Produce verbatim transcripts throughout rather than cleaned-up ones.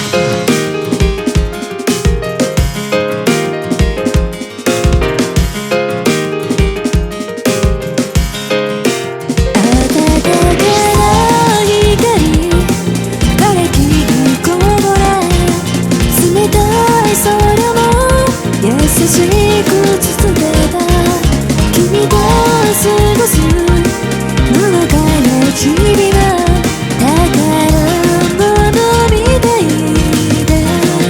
優しく包めば君と過ごすのどかな日々は宝物みたいで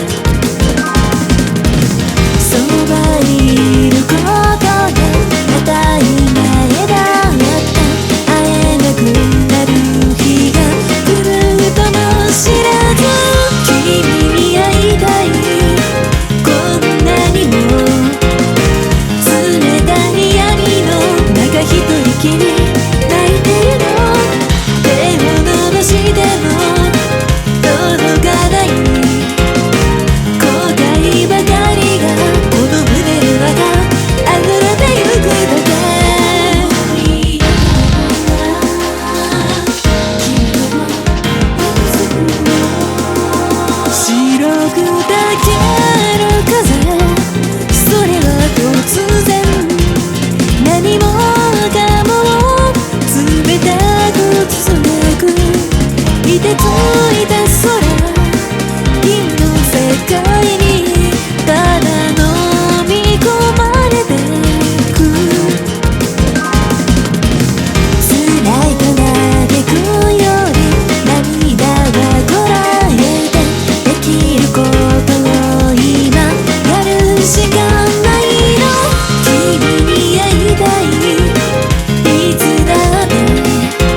そばにいることが当たり前だった会えなくなる日が来るとも知らず君に会いたいこんなにも一人きり泣いてるの手を伸ばしても届かない後悔ばかりがこの胸の中溢れてゆくだけ白くだけの風それは突然何も凍てついた空銀の世界にただ飲み込まれてく辛いと嘆くより涙はこらえてできることを今やるしかないの君に会いたいいつだって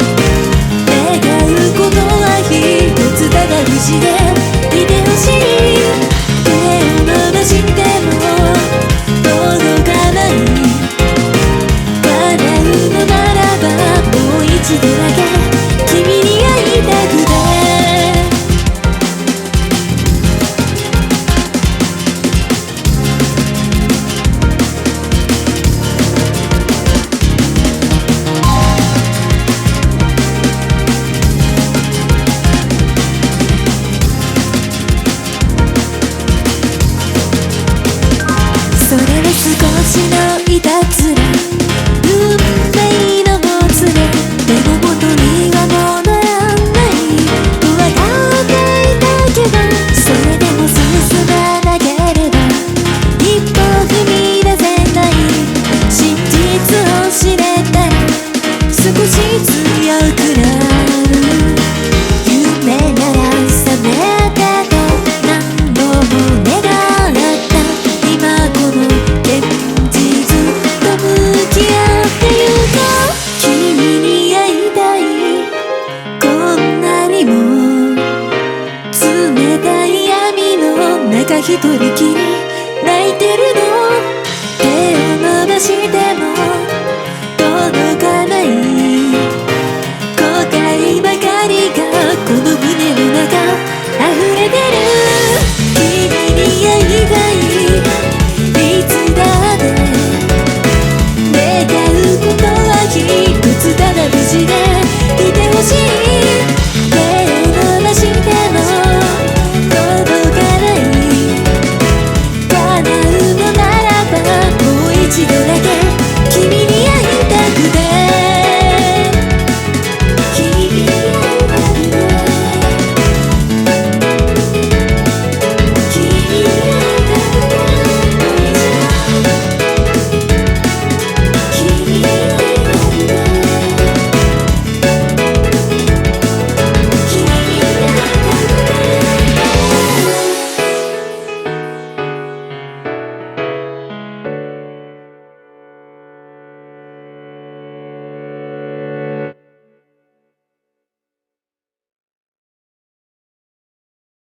不思でいてほしい手を伸ばしても届かない叶うのならばもう一度だけ君に会いたくてそれは少しのいたずら運命のもつれでも元には戻らないと分かっていたけどそれでも進まなければ一歩踏み出せない真実を知れたら少し強くなる夢なら覚めてと何度も願った今この現実と向き合ってゆこう君に会いたいこんなにも冷たい闇の中一人きり泣いてるの手を伸ばして